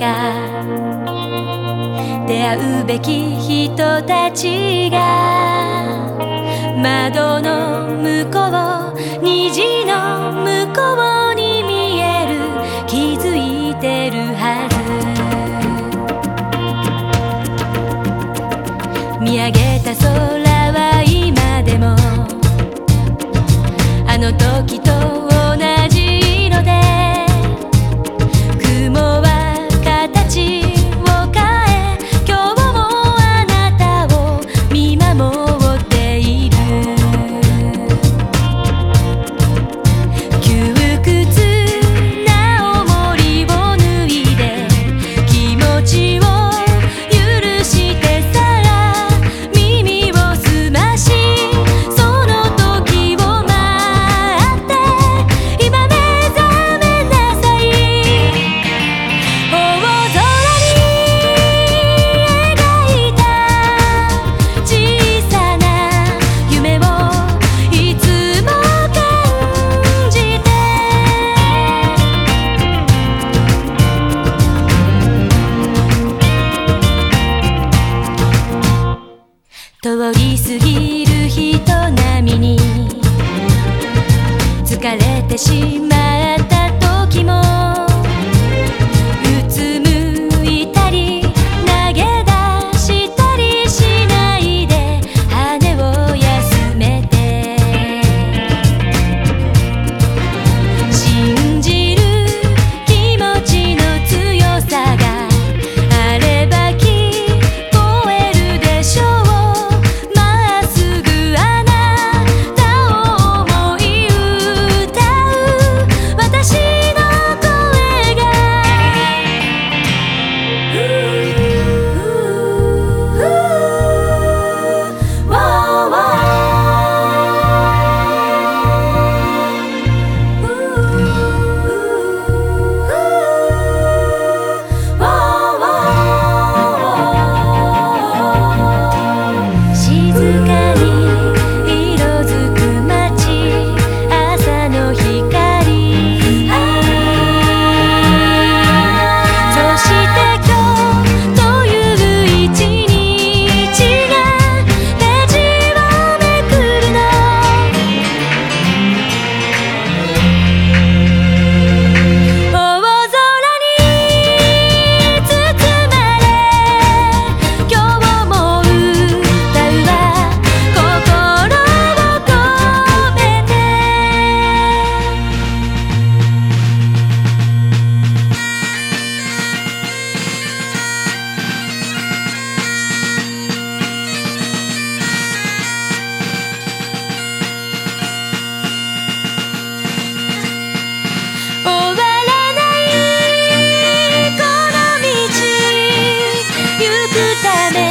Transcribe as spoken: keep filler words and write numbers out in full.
中出会うべき人たちが窓の向こう虹の向こうに見える気づいてるはず見上げた空は今でもあの時と同じ色で雲は形を変え今日もあなたを見守っている窮屈な重りを脱いで気持ちを許してさら耳を澄ましその時を待って今目覚めなさい大空に描いた小さな夢をいつも感じて通り過ぎる人並みに疲れてしまった時もうつむいたり投げ出したりしないで羽を休めて信じる気持ちの強さがあれば聞こえるでしょうまっすぐあなたを思い歌う私の声が静かに色づく街朝の光そして今日という一日がページをめくるの大空に包まれ今日も歌うわ心を込めて終わらないこの道行くため